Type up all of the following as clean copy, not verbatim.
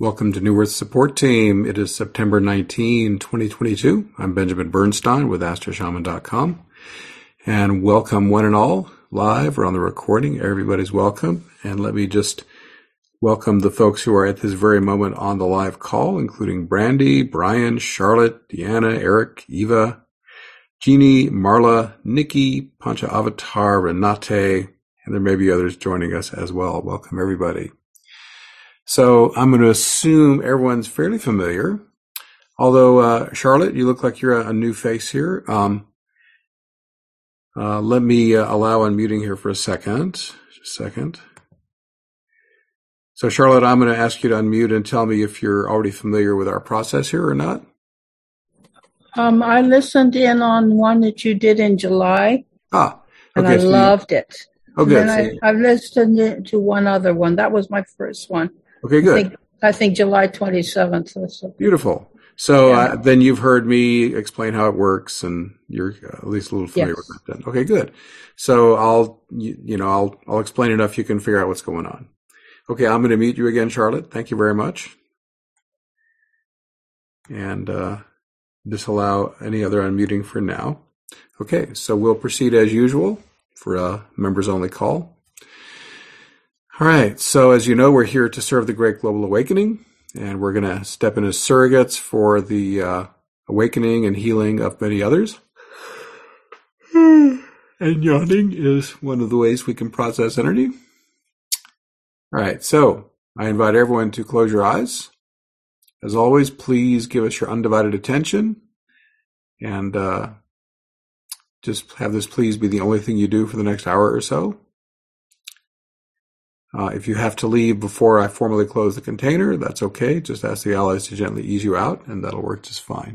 Welcome to New Earth Support Team. It is September 19, 2022. I'm Benjamin Bernstein with AstroShaman.com. And welcome one and all, live or on the recording. Everybody's welcome. And let me just welcome the folks who are at this very moment on the live call, including Brandy, Brian, Charlotte, Deanna, Eric, Eva, Jeannie, Marla, Nikki, Pancha Avatar, Renate, and there may be others joining us as well. Welcome, everybody. So I'm going to assume everyone's fairly familiar. Although, Charlotte, you look like you're a new face here. Let me allow unmuting here for a second. Just a second. So, Charlotte, I'm going to ask you to unmute and tell me if you're already familiar with our process here or not. I listened in on one that you did in July. Okay. And I loved it. Oh, good. And then I've listened to one other one. That was my first one. Okay, good. I think July 27th. Beautiful. So then you've heard me explain how it works, and you're at least a little familiar with that then. Okay, good. So I'll explain enough you can figure out what's going on. Okay, I'm going to mute you again, Charlotte. Thank you very much. And disallow any other unmuting for now. Okay, so we'll proceed as usual for a members-only call. All right, so as you know, we're here to serve the Great Global Awakening, and we're going to step in as surrogates for the awakening and healing of many others. And yawning is one of the ways we can process energy. All right, so I invite everyone to close your eyes. As always, please give us your undivided attention, and just have this please be the only thing you do for the next hour or so. If you have to leave before I formally close the container, that's okay. Just ask the allies to gently ease you out, and that'll work just fine.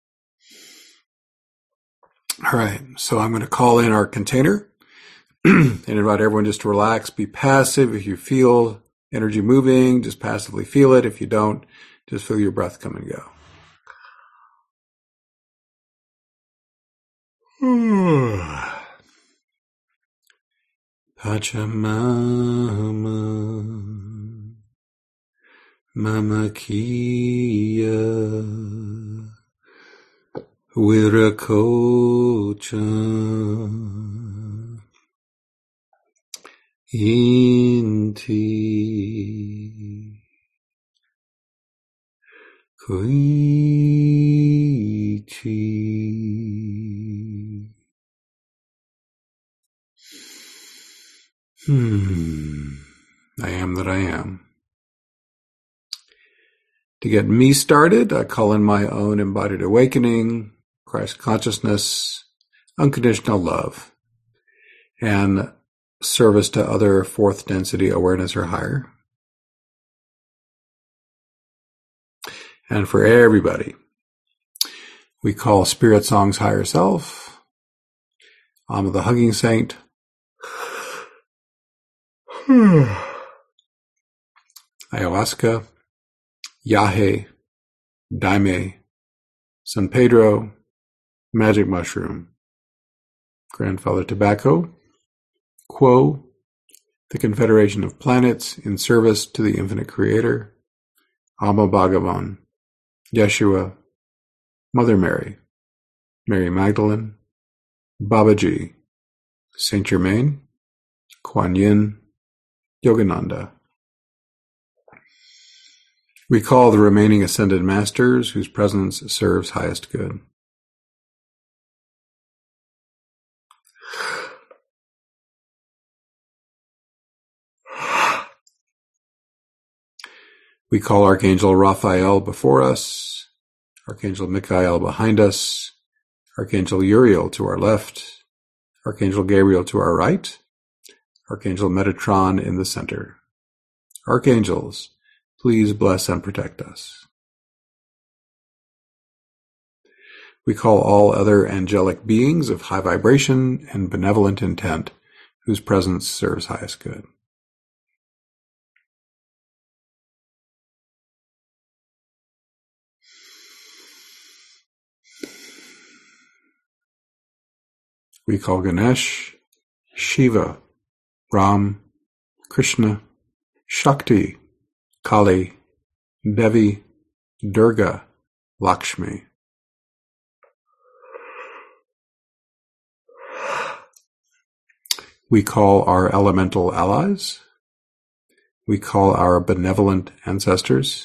All right, so I'm going to call in our container and invite everyone just to relax, be passive. If you feel energy moving, just passively feel it. If you don't, just feel your breath come and go. Pachamama, Mama Kia, Viracocha, Inti, Koichi. I am that I am. To get me started, I call in my own embodied awakening, Christ consciousness, unconditional love, and service to other fourth density awareness or higher. And for everybody, we call Spirit Song's higher self, Amma the Hugging Saint, Ayahuasca, Yahe, Daime, San Pedro, Magic Mushroom, Grandfather Tobacco, Quo, the Confederation of Planets in service to the Infinite Creator, Amma Bhagavan, Yeshua, Mother Mary, Mary Magdalene, Babaji, Saint Germain, Kuan Yin, Yogananda. We call the remaining ascended masters whose presence serves highest good. We call Archangel Raphael before us, Archangel Michael behind us, Archangel Uriel to our left, Archangel Gabriel to our right, Archangel Metatron in the center. Archangels, please bless and protect us. We call all other angelic beings of high vibration and benevolent intent whose presence serves highest good. We call Ganesh, Shiva, Ram, Krishna, Shakti, Kali, Devi, Durga, Lakshmi. We call our elemental allies. We call our benevolent ancestors.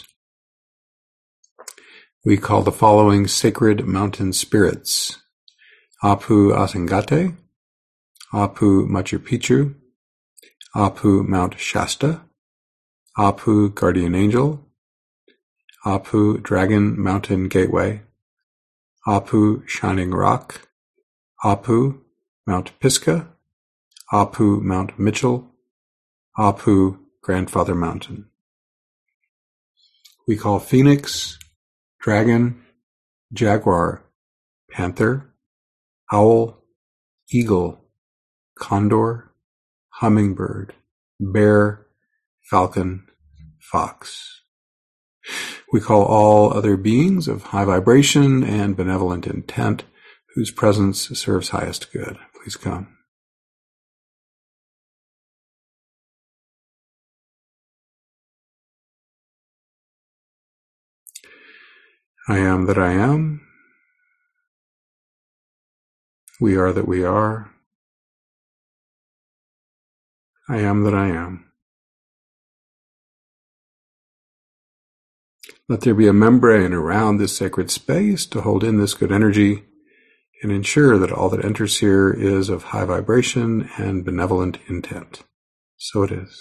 We call the following sacred mountain spirits: Apu Asangate, Apu Machu Picchu, Apu Mount Shasta, Apu Guardian Angel, Apu Dragon Mountain Gateway, Apu Shining Rock, Apu Mount Pisgah, Apu Mount Mitchell, Apu Grandfather Mountain. We call Phoenix, Dragon, Jaguar, Panther, Owl, Eagle, Condor, Hummingbird, Bear, Falcon, Fox. We call all other beings of high vibration and benevolent intent whose presence serves highest good. Please come. I am that I am. We are that we are. I am that I am. Let there be a membrane around this sacred space to hold in this good energy and ensure that all that enters here is of high vibration and benevolent intent. So it is.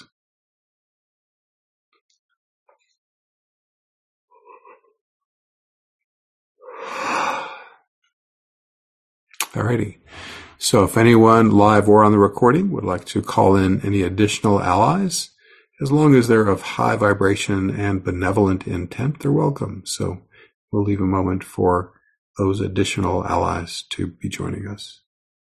Alrighty. So if anyone live or on the recording would like to call in any additional allies, as long as they're of high vibration and benevolent intent, they're welcome. So we'll leave a moment for those additional allies to be joining us.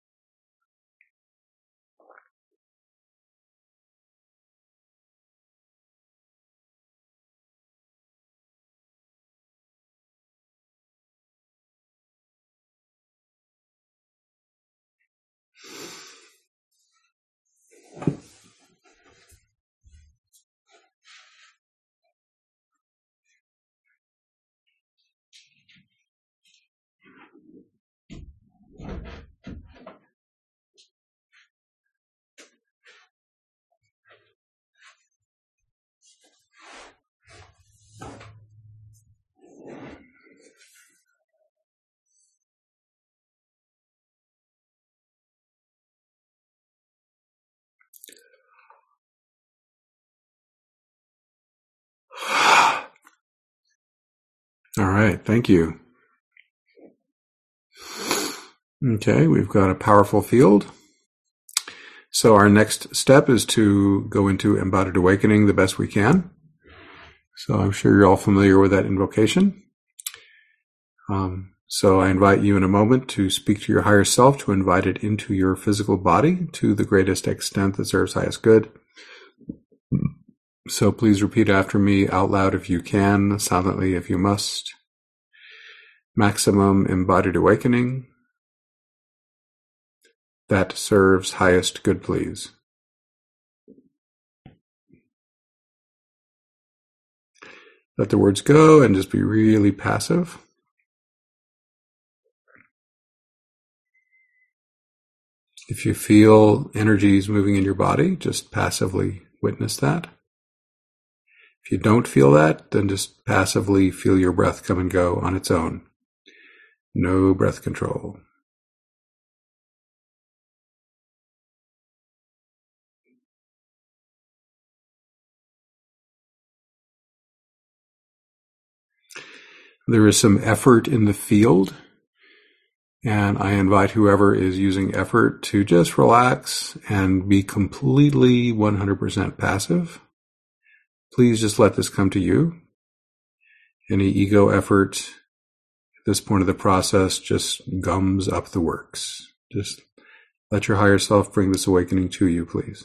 All right, thank you. Okay, we've got a powerful field. So our next step is to go into embodied awakening the best we can. So I'm sure you're all familiar with that invocation. So I invite you in a moment to speak to your higher self, to invite it into your physical body to the greatest extent that serves highest good. So please repeat after me out loud if you can, silently if you must. Maximum embodied awakening that serves highest good, please. Let the words go and just be really passive. If you feel energies moving in your body, just passively witness that. If you don't feel that, then just passively feel your breath come and go on its own. No breath control. There is some effort in the field, and I invite whoever is using effort to just relax and be completely 100% passive. Please just let this come to you. Any ego effort at this point of the process just gums up the works. Just let your higher self bring this awakening to you, please.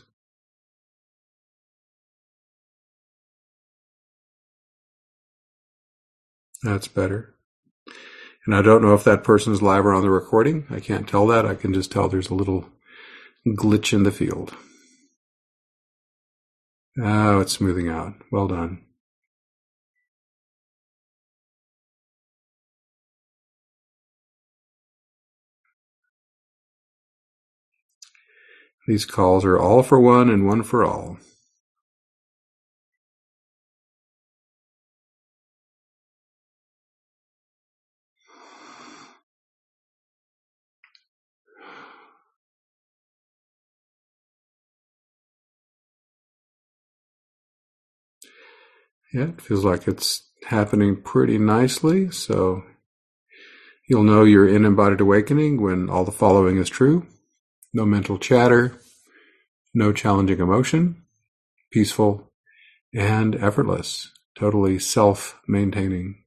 That's better. And I don't know if that person's live or on the recording. I can't tell that. I can just tell there's a little glitch in the field. Oh, it's smoothing out. Well done. These calls are all for one and one for all. Yeah, it feels like it's happening pretty nicely, so you'll know you're in embodied awakening when all the following is true. No mental chatter, no challenging emotion, peaceful and effortless, totally self-maintaining.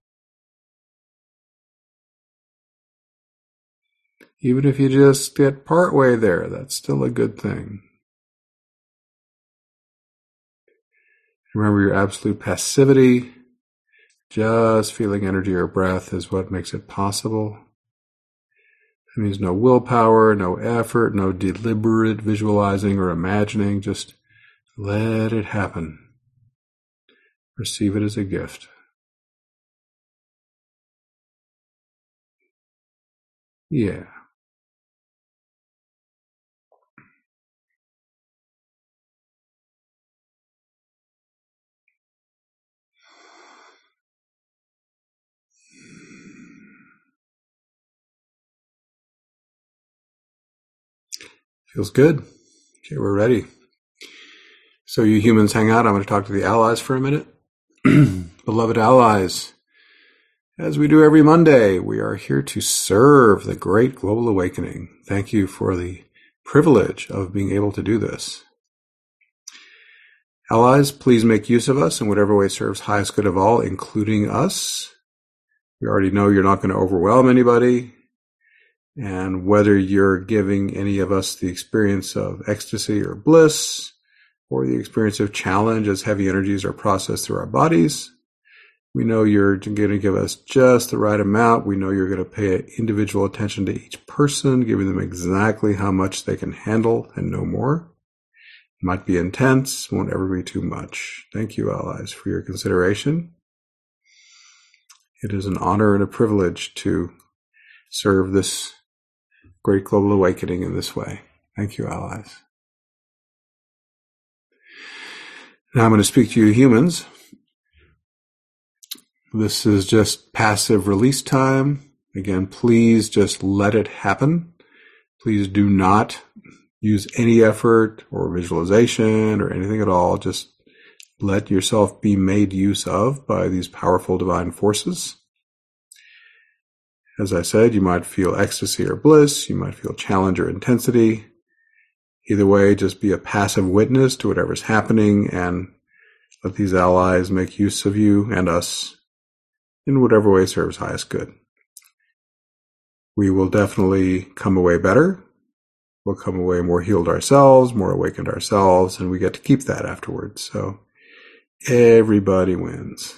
Even if you just get partway there, that's still a good thing. Remember your absolute passivity. Just feeling energy or breath is what makes it possible. That means no willpower, no effort, no deliberate visualizing or imagining. Just let it happen. Receive it as a gift. Yeah. Feels good. Okay, we're ready. So you humans hang out. I'm going to talk to the allies for a minute. Beloved allies, as we do every Monday, we are here to serve the great global awakening. Thank you for the privilege of being able to do this. Allies, please make use of us in whatever way serves highest good of all, including us. We already know you're not going to overwhelm anybody. And whether you're giving any of us the experience of ecstasy or bliss, or the experience of challenge as heavy energies are processed through our bodies, we know you're going to give us just the right amount. We know you're going to pay individual attention to each person, giving them exactly how much they can handle and no more. It might be intense, won't ever be too much. Thank you, allies, for your consideration. It is an honor and a privilege to serve this great global awakening in this way. Thank you, allies. Now I'm going to speak to you humans. This is just passive release time. Again, please just let it happen. Please do not use any effort or visualization or anything at all. Just let yourself be made use of by these powerful divine forces. As I said, you might feel ecstasy or bliss. You might feel challenge or intensity. Either way, just be a passive witness to whatever's happening and let these allies make use of you and us in whatever way serves highest good. We will definitely come away better. We'll come away more healed ourselves, more awakened ourselves, and we get to keep that afterwards. So everybody wins.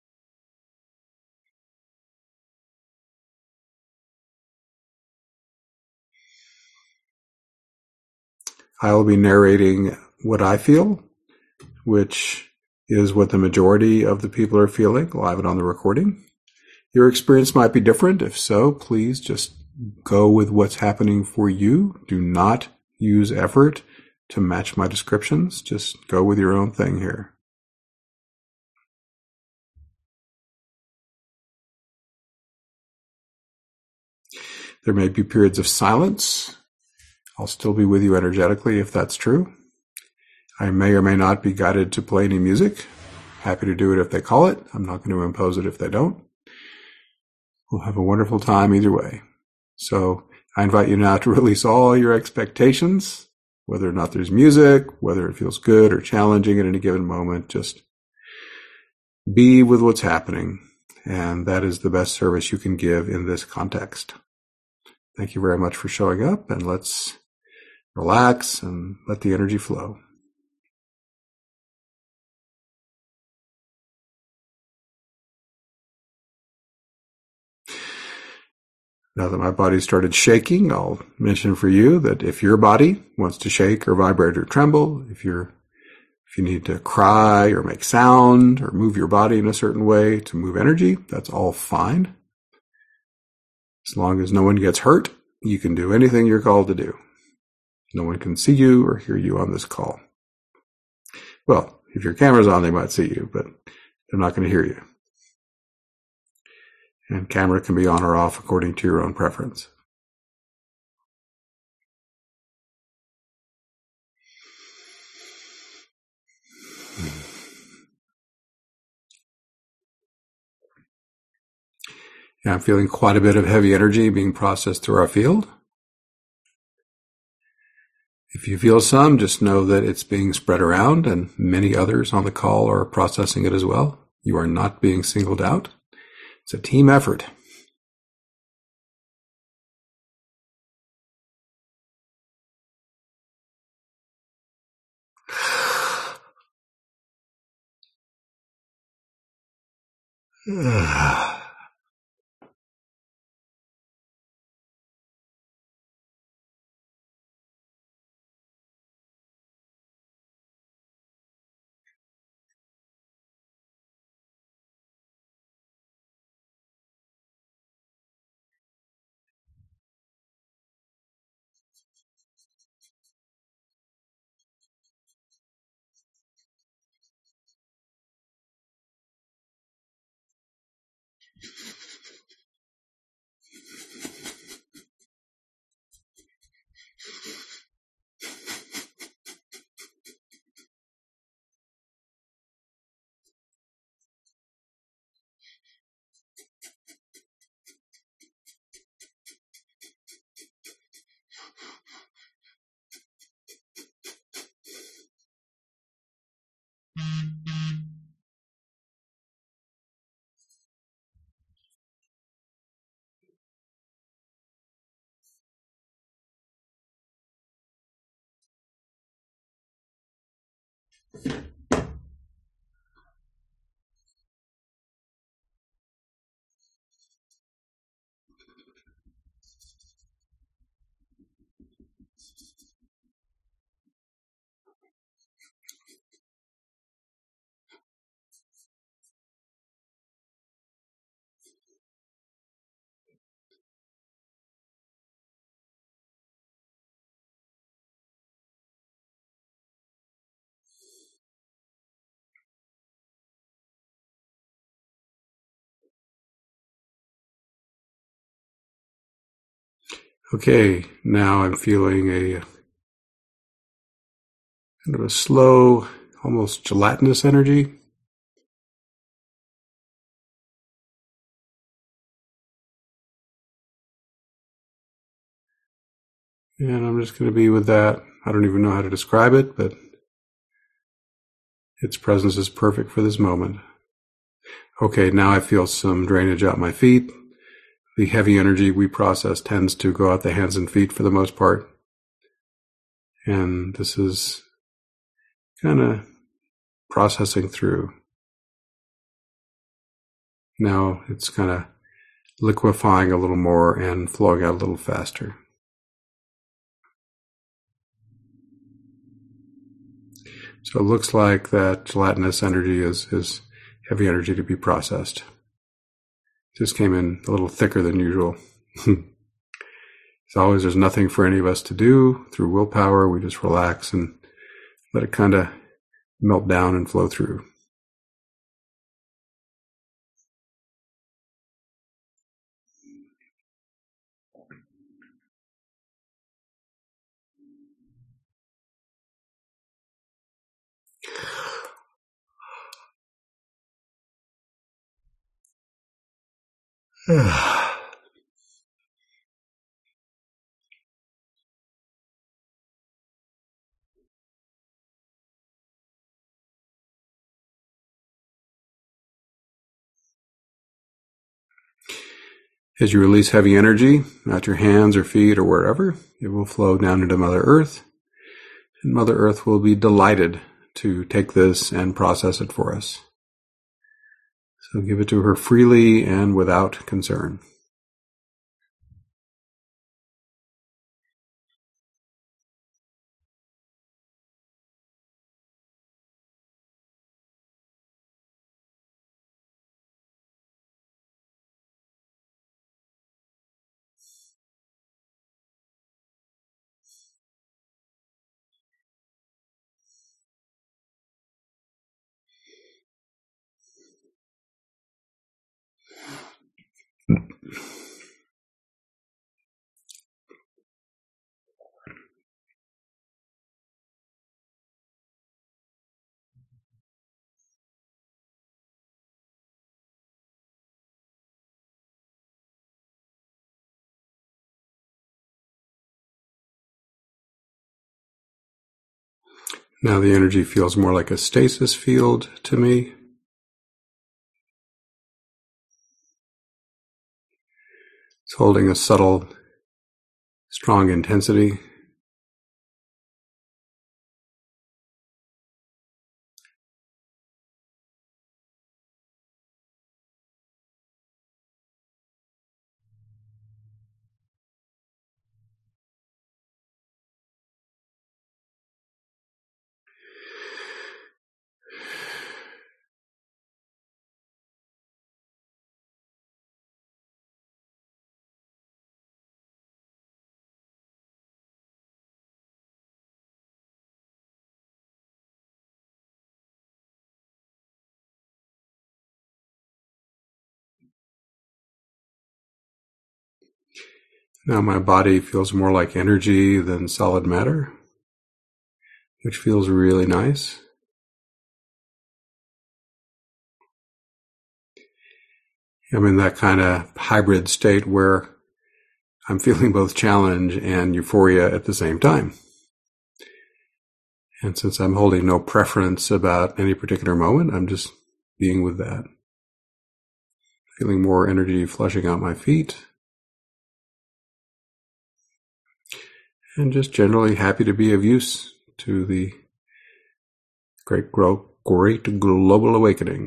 I will be narrating what I feel, which is what the majority of the people are feeling live and on the recording. Your experience might be different. If so, please just go with what's happening for you. Do not use effort to match my descriptions. Just go with your own thing here. There may be periods of silence. I'll still be with you energetically if that's true. I may or may not be guided to play any music. Happy to do it if they call it. I'm not going to impose it if they don't. We'll have a wonderful time either way. So I invite you now to release all your expectations, whether or not there's music, whether it feels good or challenging at any given moment. Just be with what's happening. And that is the best service you can give in this context. Thank you very much for showing up, and let's relax and let the energy flow. Now that my body started shaking, I'll mention for you that if your body wants to shake or vibrate or tremble, if you need to cry or make sound or move your body in a certain way to move energy, that's all fine. As long as no one gets hurt, you can do anything you're called to do. No one can see you or hear you on this call. Well, if your camera's on, they might see you, but they're not going to hear you. And camera can be on or off according to your own preference. Yeah, I'm feeling quite a bit of heavy energy being processed through our field. If you feel some, just know that it's being spread around and many others on the call are processing it as well. You are not being singled out. It's a team effort. Okay, now I'm feeling a kind of a slow, almost gelatinous energy. And I'm just going to be with that. I don't even know how to describe it, but its presence is perfect for this moment. Okay, now I feel some drainage out my feet. The heavy energy we process tends to go out the hands and feet for the most part. And this is kind of processing through. Now it's kind of liquefying a little more and flowing out a little faster. So it looks like that gelatinous energy is heavy energy to be processed. Just came in a little thicker than usual. As always, there's nothing for any of us to do through willpower. We just relax and let it kind of melt down and flow through. As you release heavy energy out your hands or feet or wherever, it will flow down into Mother Earth. And Mother Earth will be delighted to take this and process it for us. So give it to her freely and without concern. Now the energy feels more like a stasis field to me. It's holding a subtle, strong intensity. Now my body feels more like energy than solid matter, which feels really nice. I'm in that kind of hybrid state where I'm feeling both challenge and euphoria at the same time. And since I'm holding no preference about any particular moment, I'm just being with that. Feeling more energy flushing out my feet. And just generally happy to be of use to the great global awakening.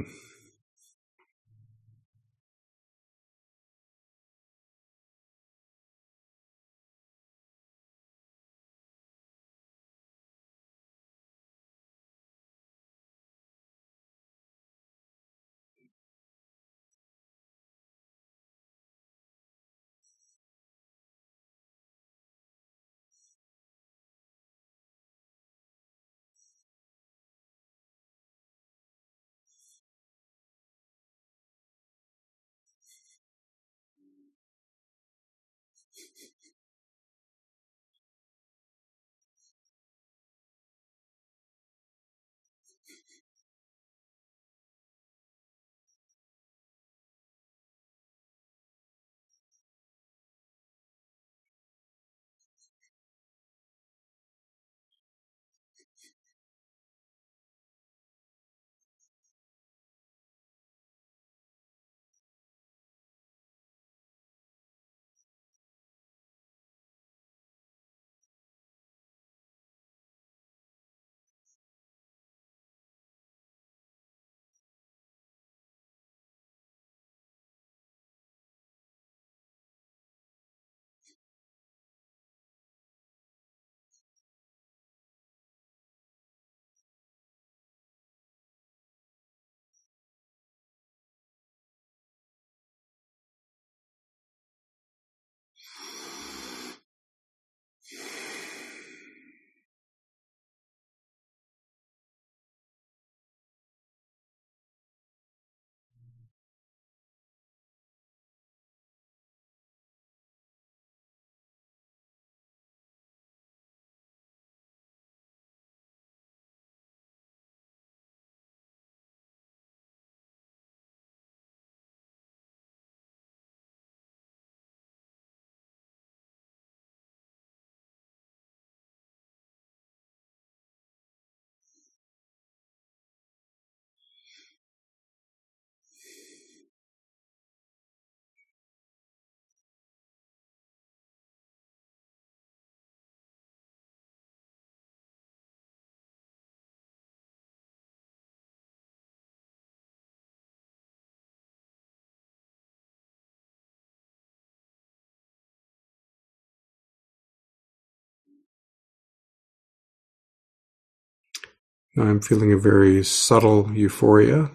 I'm feeling a very subtle euphoria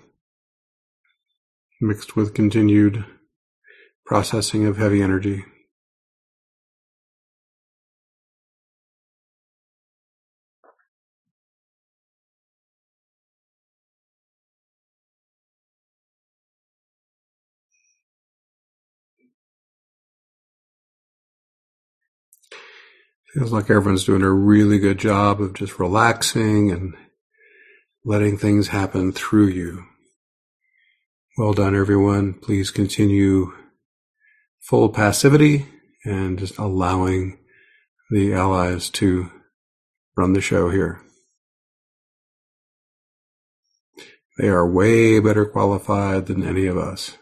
mixed with continued processing of heavy energy. Feels like everyone's doing a really good job of just relaxing and letting things happen through you. Well done, everyone. Please continue full passivity and just allowing the allies to run the show here. They are way better qualified than any of us.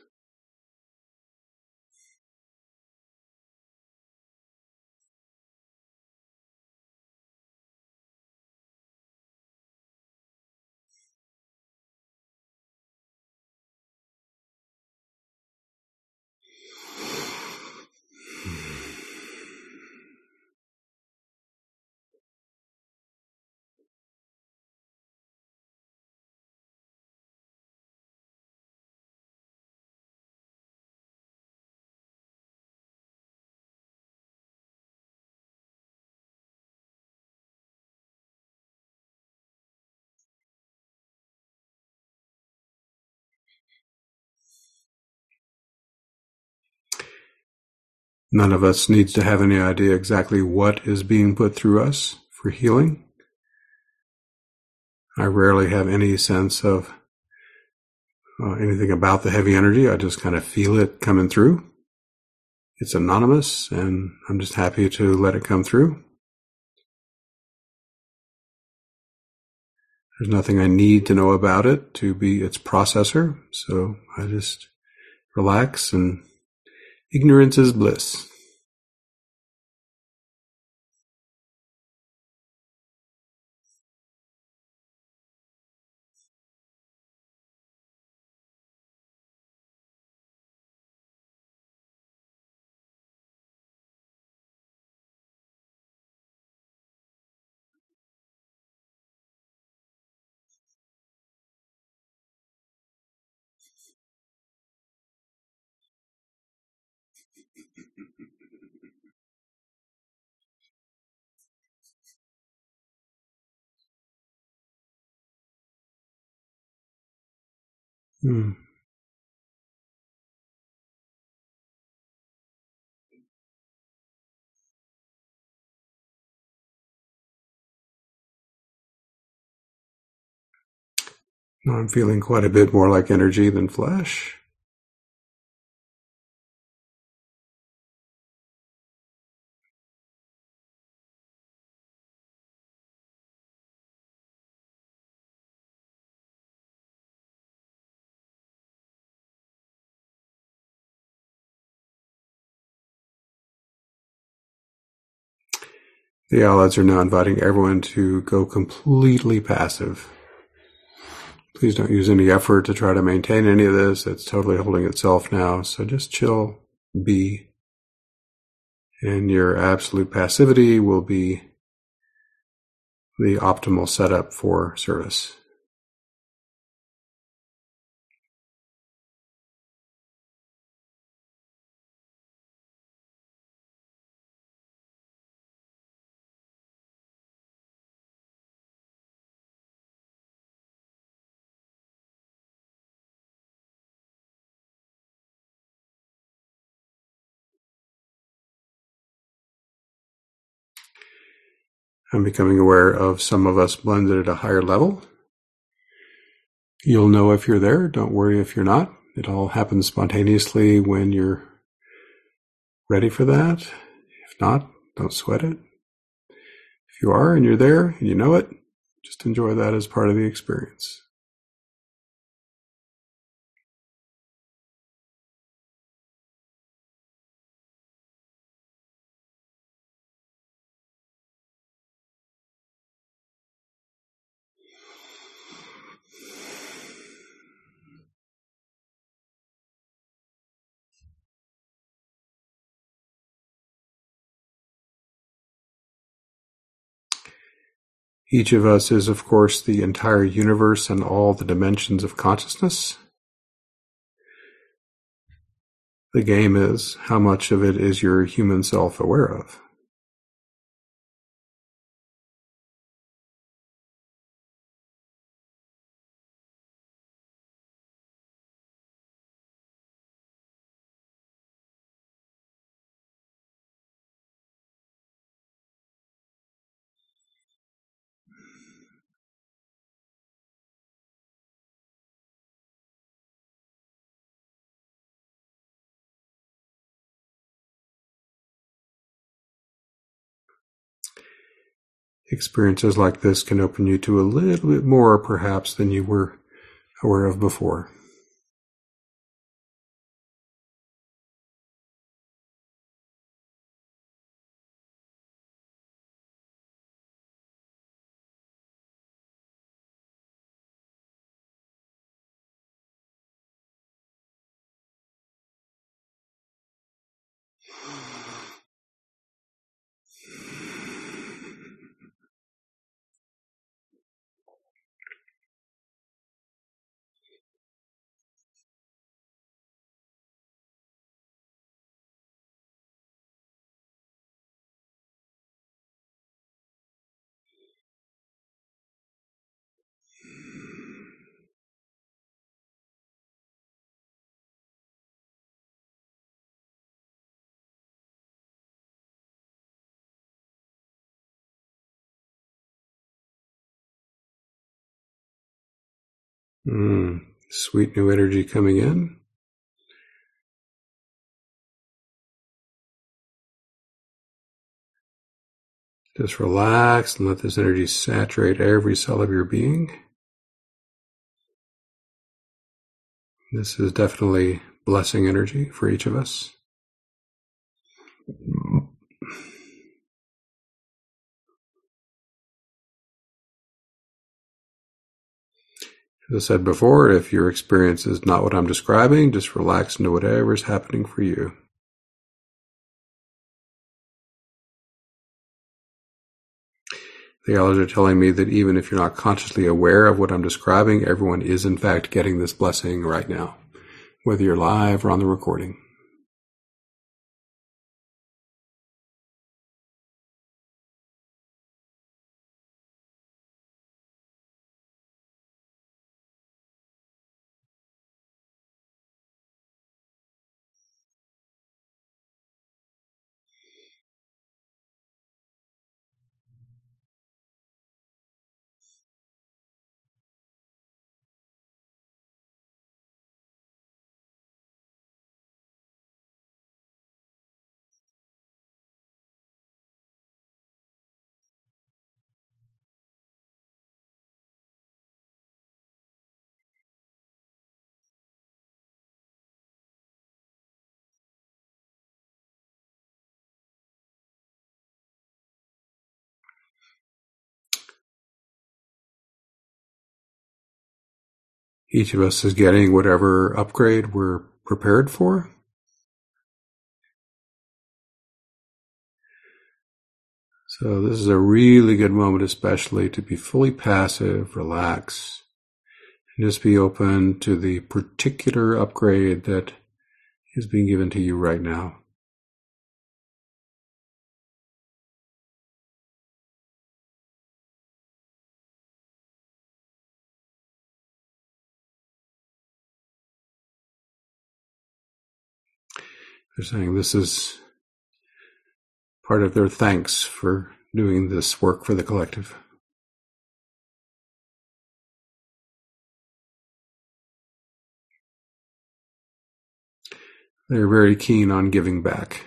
None of us needs to have any idea exactly what is being put through us for healing. I rarely have any sense of anything about the heavy energy. I just kind of feel it coming through. It's anonymous, and I'm just happy to let it come through. There's nothing I need to know about it to be its processor, so I just relax, and ignorance is bliss. Hmm. I'm feeling quite a bit more like energy than flesh. The outlets are now inviting everyone to go completely passive. Please don't use any effort to try to maintain any of this. It's totally holding itself now. So just chill, be. And your absolute passivity will be the optimal setup for service. I'm becoming aware of some of us blended at a higher level. You'll know if you're there. Don't worry if you're not. It all happens spontaneously when you're ready for that. If not, don't sweat it. If you are and you're there and you know it, just enjoy that as part of the experience. Each of us is, of course, the entire universe and all the dimensions of consciousness. The game is, how much of it is your human self aware of? Experiences like this can open you to a little bit more, perhaps, than you were aware of before. Sweet new energy coming in. Just relax and let this energy saturate every cell of your being. This is definitely blessing energy for each of us. As I said before, if your experience is not what I'm describing, just relax into whatever's happening for you. The others are telling me that even if you're not consciously aware of what I'm describing, everyone is in fact getting this blessing right now, whether you're live or on the recording. Each of us is getting whatever upgrade we're prepared for. So this is a really good moment, especially to be fully passive, relax, and just be open to the particular upgrade that is being given to you right now. They're saying this is part of their thanks for doing this work for the collective. They're very keen on giving back.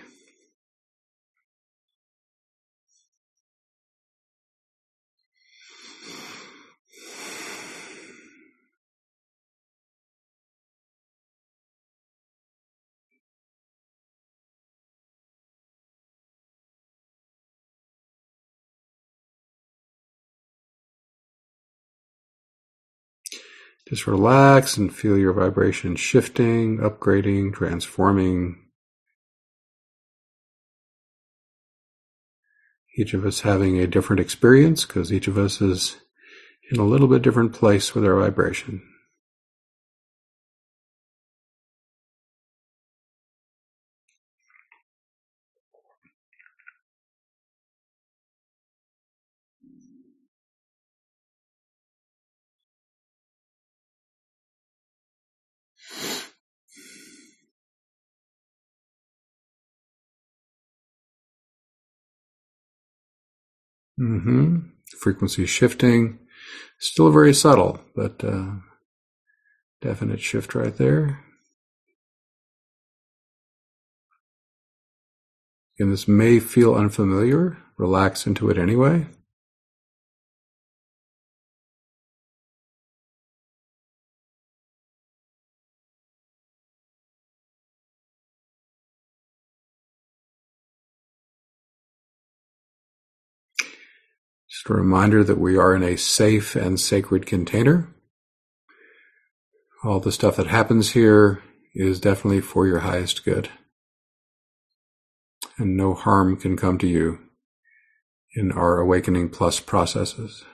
Just relax and feel your vibration shifting, upgrading, transforming. Each of us having a different experience because each of us is in a little bit different place with our vibration. Frequency shifting. Still very subtle, but definite shift right there. And this may feel unfamiliar. Relax into it anyway. Just a reminder that we are in a safe and sacred container. All the stuff that happens here is definitely for your highest good. And no harm can come to you in our Awakening Plus processes.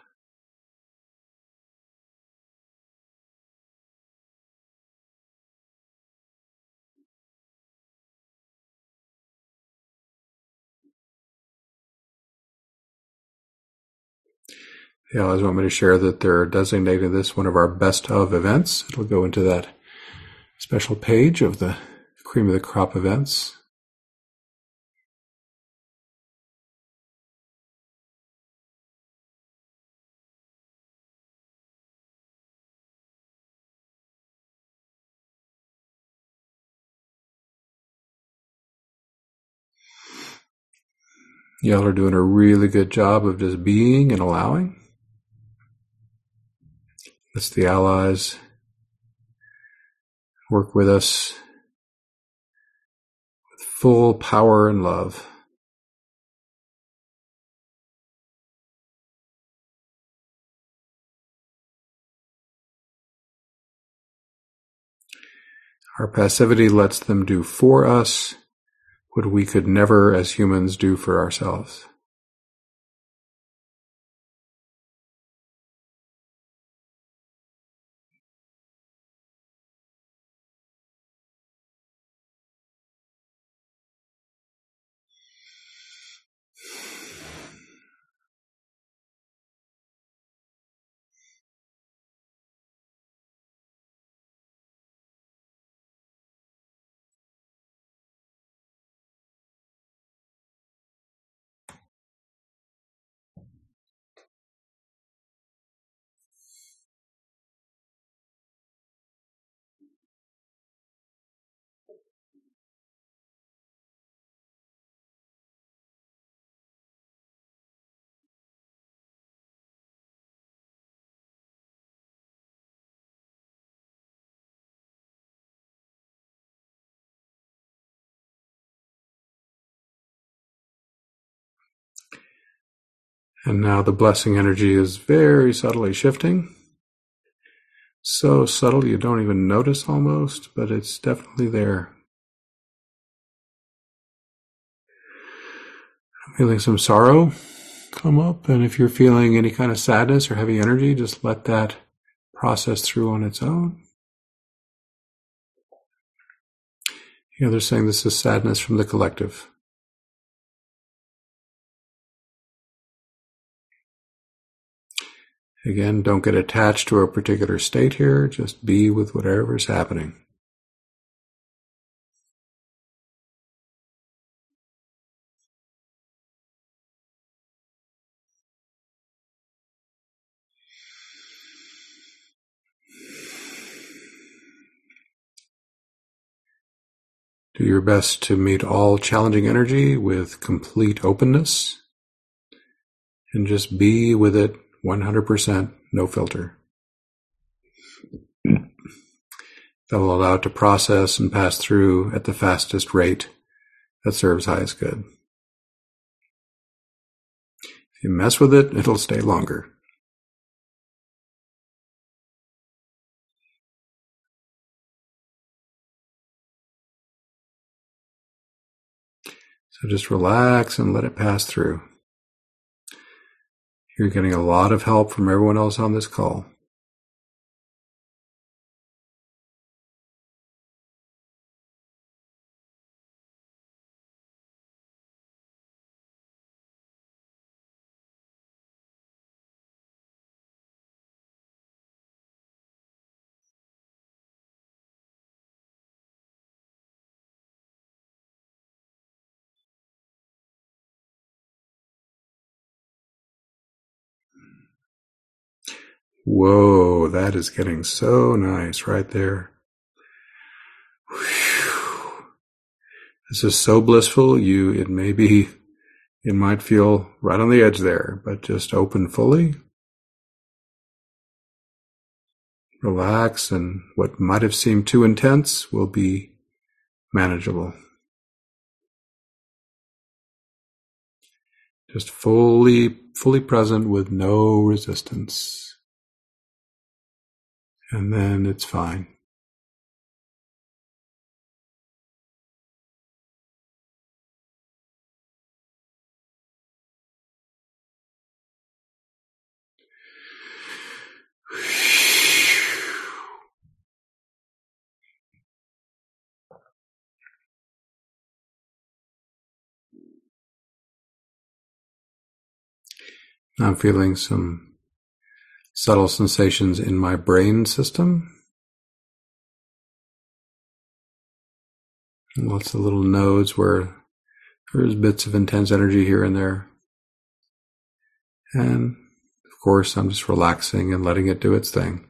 They always want me to share that they're designating this one of our best of events. It'll go into that special page of the Cream of the Crop events. Y'all are doing a really good job of just being and allowing. Let's the allies work with us with full power and love. Our passivity lets them do for us what we could never as humans do for ourselves. And now the blessing energy is very subtly shifting. So subtle you don't even notice almost, but it's definitely there. I'm feeling some sorrow come up, and if you're feeling any kind of sadness or heavy energy, just let that process through on its own. You know, they're saying this is sadness from the collective. Again, don't get attached to a particular state here. Just be with whatever is happening. Do your best to meet all challenging energy with complete openness and just be with it 100%, no filter. That will allow it to process and pass through at the fastest rate that serves highest good. If you mess with it, it'll stay longer. So just relax and let it pass through. You're getting a lot of help from everyone else on this call. Whoa, that is getting so nice right there. Whew. This is so blissful. It might feel right on the edge there, but just open fully. Relax, and what might have seemed too intense will be manageable. Just fully present with no resistance. And then it's fine. I'm feeling some subtle sensations in my brain system. Lots of little nodes where there's bits of intense energy here and there. And of course, I'm just relaxing and letting it do its thing.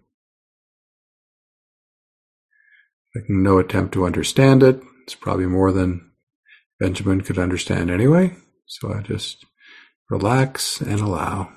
Making no attempt to understand it. It's probably more than Benjamin could understand anyway. So I just relax and allow.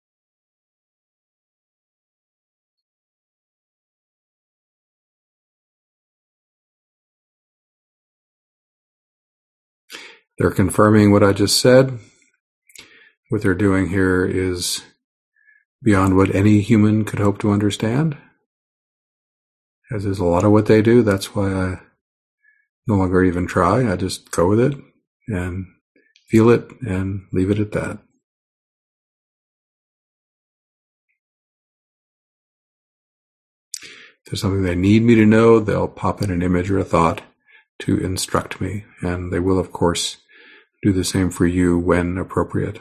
They're confirming what I just said. What they're doing here is beyond what any human could hope to understand. As is a lot of what they do. That's why I no longer even try. I just go with it and feel it and leave it at that. If there's something they need me to know, they'll pop in an image or a thought to instruct me. And they will, of course, do the same for you when appropriate.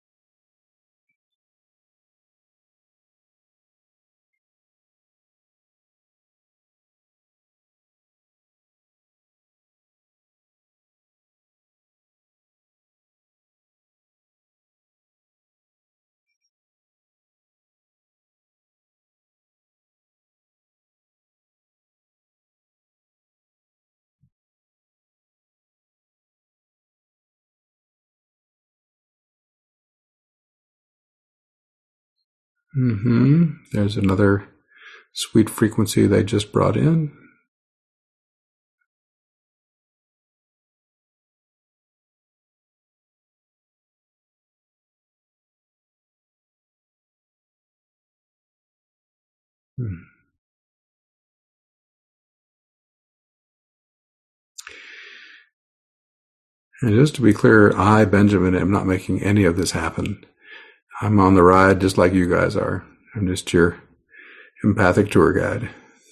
There's another sweet frequency they just brought in. And just to be clear, I, Benjamin, am not making any of this happen. I'm on the ride just like you guys are. I'm just your empathic tour guide.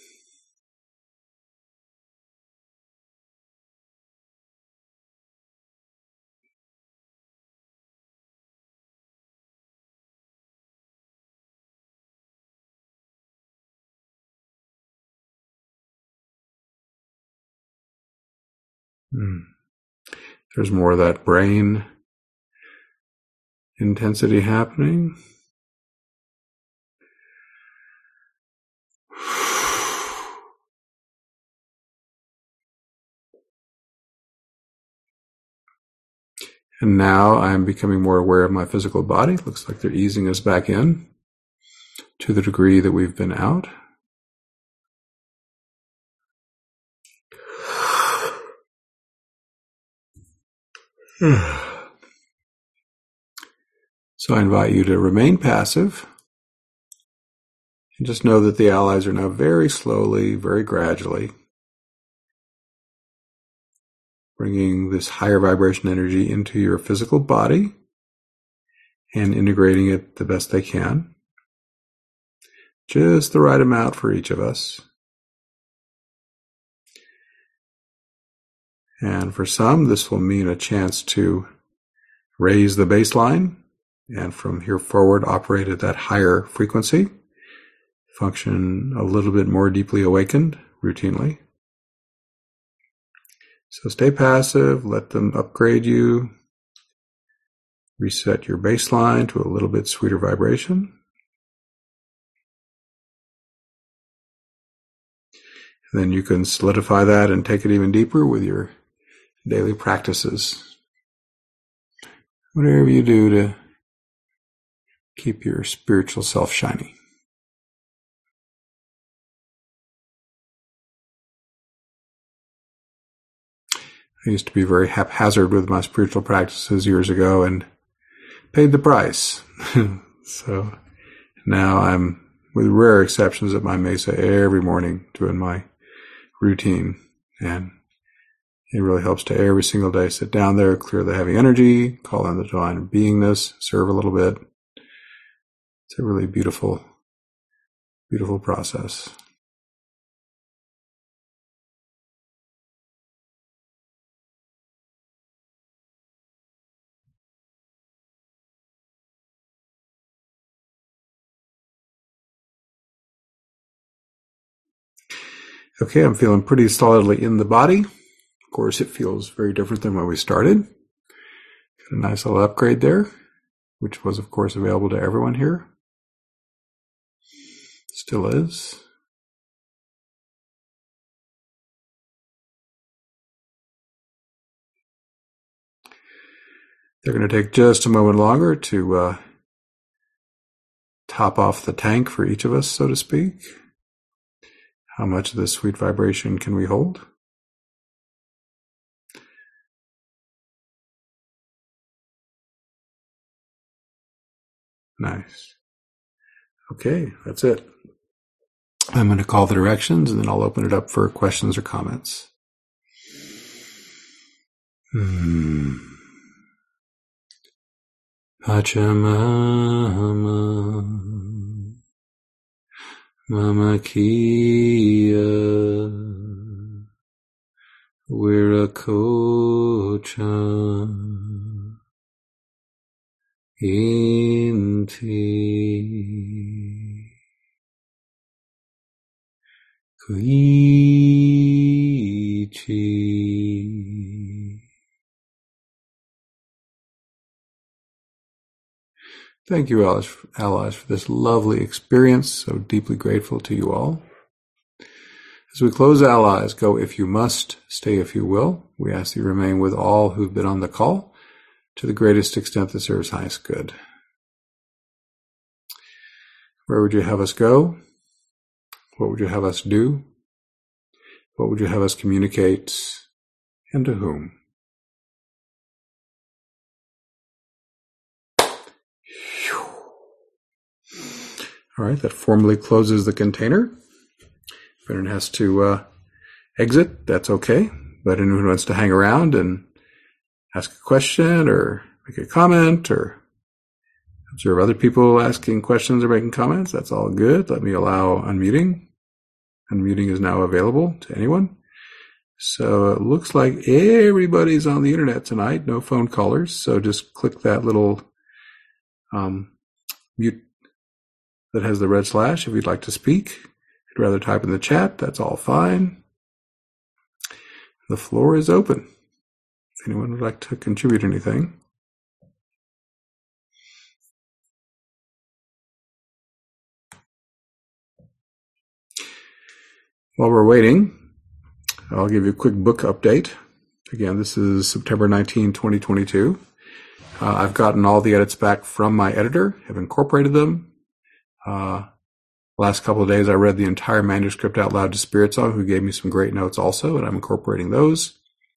There's more of that brain intensity happening. And now I'm becoming more aware of my physical body. Looks like they're easing us back in to the degree that we've been out. So I invite you to remain passive and just know that the allies are now very slowly, very gradually bringing this higher vibration energy into your physical body and integrating it the best they can. Just the right amount for each of us. And for some, this will mean a chance to raise the baseline and from here forward operate at that higher frequency, function a little bit more deeply awakened routinely. So stay passive, let them upgrade you, reset your baseline to a little bit sweeter vibration. And then you can solidify that and take it even deeper with your daily practices. Whatever you do to keep your spiritual self shiny. I used to be very haphazard with my spiritual practices years ago and paid the price. So now I'm, with rare exceptions, at my mesa every morning doing my routine. And it really helps to every single day sit down there, clear the heavy energy, call on the divine beingness, serve a little bit. It's a really beautiful, beautiful process. Okay, I'm feeling pretty solidly in the body. Of course, it feels very different than when we started. Got a nice little upgrade there, which was, of course, available to everyone here. Still is. They're going to take just a moment longer to top off the tank for each of us, so to speak. How much of this sweet vibration can we hold? Nice. Okay, that's it. I'm going to call the directions and then I'll open it up for questions or comments. Pachamama Mama Kia Wirakocha Inti Kuichi. Thank you, allies, for this lovely experience. So deeply grateful to you all. As we close, allies, go if you must, stay if you will. We ask that you remain with all who've been on the call to the greatest extent that serves highest good. Where would you have us go? What would you have us do? What would you have us communicate? And to whom? All right, that formally closes the container. If anyone has to exit, that's okay. But anyone who wants to hang around and ask a question or make a comment or observe other people asking questions or making comments, that's all good. Let me allow unmuting. Unmuting is now available to anyone. So it looks like everybody's on the internet tonight, no phone callers. So just click that little mute that has the red slash if you'd like to speak. If you'd rather type in the chat, that's all fine. The floor is open. If anyone would like to contribute anything. While we're waiting, I'll give you a quick book update. Again, this is September 19, 2022. I've gotten all the edits back from my editor, have incorporated them. Last couple of days, I read the entire manuscript out loud to Spirit Song, who gave me some great notes also, and I'm incorporating those.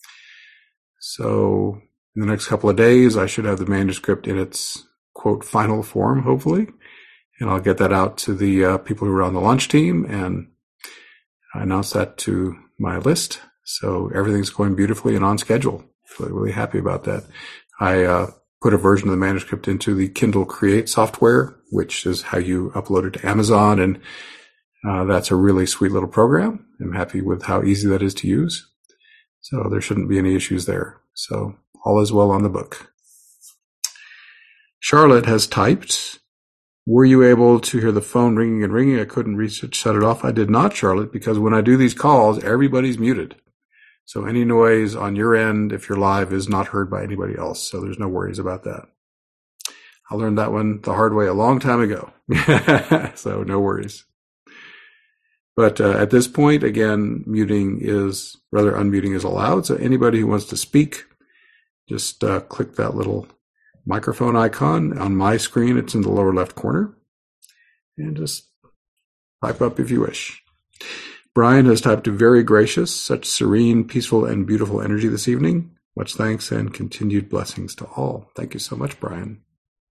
So in the next couple of days, I should have the manuscript in its, quote, final form, hopefully. And I'll get that out to the people who are on the launch team, and I announce that to my list. So everything's going beautifully and on schedule. Really, really happy about that. I put a version of the manuscript into the Kindle Create software, which is how you upload it to Amazon. And that's a really sweet little program. I'm happy with how easy that is to use. So there shouldn't be any issues there. So all is well on the book. Charlotte has typed, were you able to hear the phone ringing and ringing? I couldn't reach it, shut it off. I did not, Charlotte, because when I do these calls, everybody's muted. So any noise on your end, if you're live, is not heard by anybody else. So there's no worries about that. I learned that one the hard way a long time ago. So no worries. But at this point, again, unmuting is allowed. So anybody who wants to speak, just click that little microphone icon on my screen. It's in the lower left corner. And just type up if you wish. Brian has typed, very gracious, such serene, peaceful, and beautiful energy this evening. Much thanks and continued blessings to all. Thank you so much, Brian.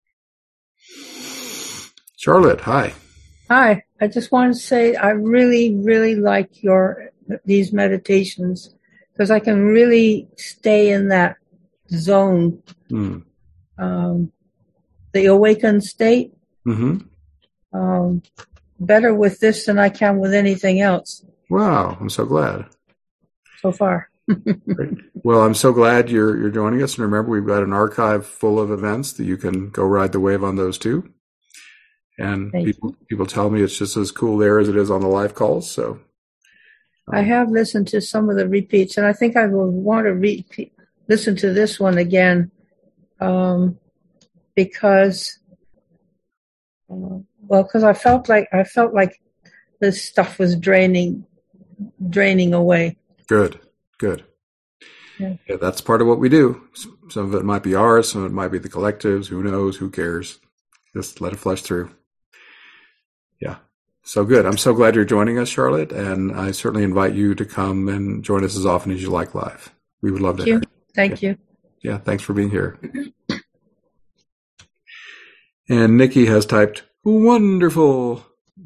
Charlotte, hi. Hi. I just want to say I really, really like these meditations because I can really stay in that zone, Mm. the awakened state. Mm-hmm. Better with this than I can with anything else Wow, I'm so glad. so far. Great. Well, I'm so glad you're joining us. And remember, we've got an archive full of events that you can go ride the wave on those too. And people tell me it's just as cool there as it is on the live calls. So I have listened to some of the repeats, and I think I will want to listen to this one again because I felt like this stuff was draining away. Good. Yeah, that's part of what we do. Some of it might be ours, some of it might be the collectives. Who knows? Who cares? Just let it flush through. Yeah. So good. I'm so glad you're joining us, Charlotte, and I certainly invite you to come and join us as often as you like live. We would love to. Thank you. Thank you. Yeah, thanks for being here. And Nikki has typed, wonderful.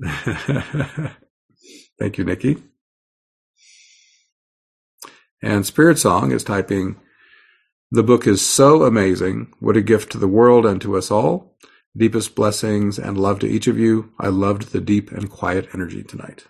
Thank you, Nikki. And Spirit Song is typing, the book is so amazing. What a gift to the world and to us all. Deepest blessings and love to each of you. I loved the deep and quiet energy tonight.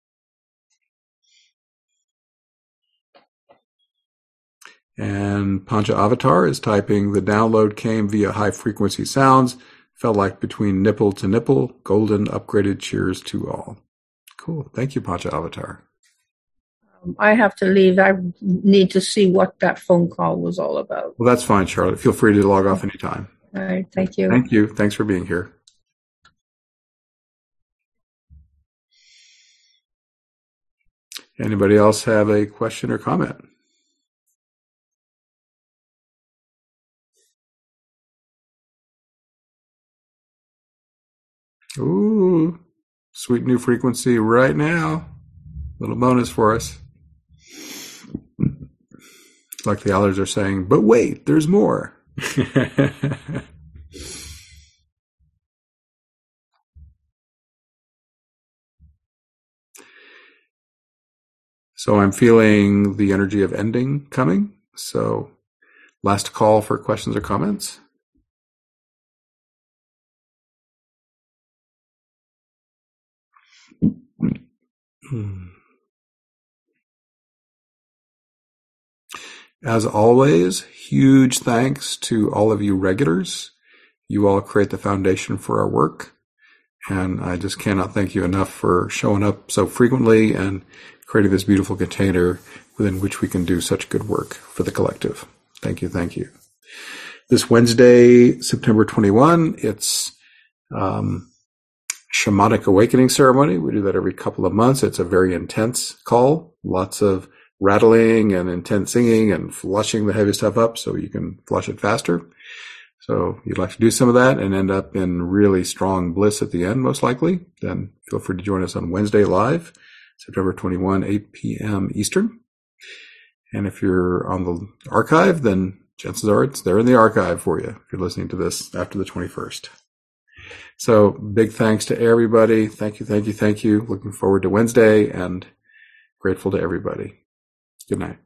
And Pancha Avatar is typing, the download came via high frequency sounds. Felt like between nipple to nipple. Golden upgraded cheers to all. Cool. Thank you, Pancha Avatar. I have to leave. I need to see what that phone call was all about. Well, that's fine, Charlotte. Feel free to log off anytime. All right. Thank you. Thank you. Thanks for being here. Anybody else have a question or comment? Ooh, sweet new frequency right now. Little bonus for us. Like the others are saying, but wait, there's more. So I'm feeling the energy of ending coming. So last call for questions or comments. As always, huge thanks to all of you regulars. You all create the foundation for our work. And I just cannot thank you enough for showing up so frequently and creating this beautiful container within which we can do such good work for the collective. Thank you. Thank you. This Wednesday, September 21, it's Shamanic Awakening Ceremony. We do that every couple of months. It's a very intense call. Lots of rattling and intense singing and flushing the heavy stuff up so you can flush it faster. So if you'd like to do some of that and end up in really strong bliss at the end, most likely, then feel free to join us on Wednesday live, September 21, 8 p.m. Eastern. And if you're on the archive, then chances are it's there in the archive for you if you're listening to this after the 21st. So big thanks to everybody. Thank you, thank you, thank you. Looking forward to Wednesday and grateful to everybody. Good night.